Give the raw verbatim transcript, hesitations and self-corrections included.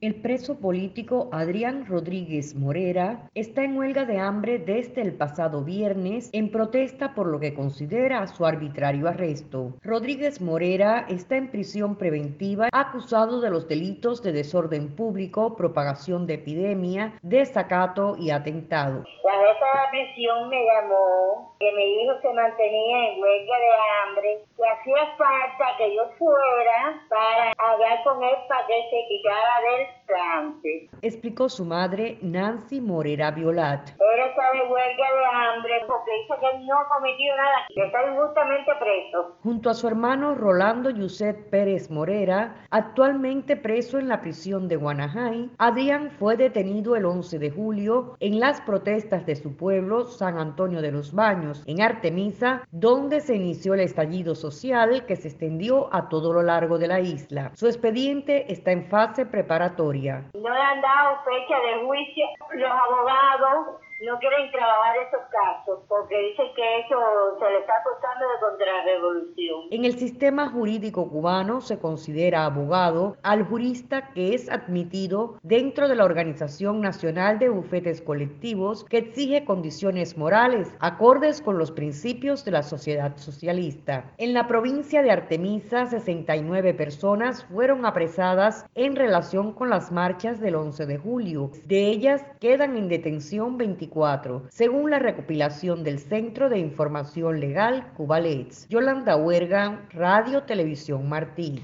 El preso político Adrián Rodríguez Morera está en huelga de hambre desde el pasado viernes en protesta por lo que considera su arbitrario arresto. Rodríguez Morera está en prisión preventiva acusado de los delitos de desorden público, propagación de epidemia, desacato y atentado. La jefa de la prisión me llamó, que mi hijo se mantenía en huelga de hambre, que hacía falta que yo fuera para hablar con él para que se quitara del trance. Explicó su madre Nancy Morera Violat. Él está de huelga de hambre porque dice que él no ha cometido nada, que está injustamente preso. Junto a su hermano Rolando Yuset Pérez Morera, actualmente preso en la prisión de Guanajay, Adrián fue detenido el once de julio en las protestas de su pueblo, San Antonio de los Baños, en Artemisa, donde se inició el estallido social que se extendió a todo lo largo de la isla. Su expediente está en fase preparatoria. No le han dado fecha de juicio. Los abogados no quieren trabajar esos casos porque dicen que eso se le está acusando de contrarrevolución. En el sistema jurídico cubano se considera abogado al jurista que es admitido dentro de la Organización Nacional de Bufetes Colectivos, que exige condiciones morales acordes con los principios de la sociedad socialista. En la provincia de Artemisa, sesenta y nueve personas fueron apresadas en relación con las marchas del once de julio. De ellas quedan en detención veinticuatro, según la recopilación del Centro de Información Legal Cubalets. Yolanda Huerga, Radio Televisión Martí.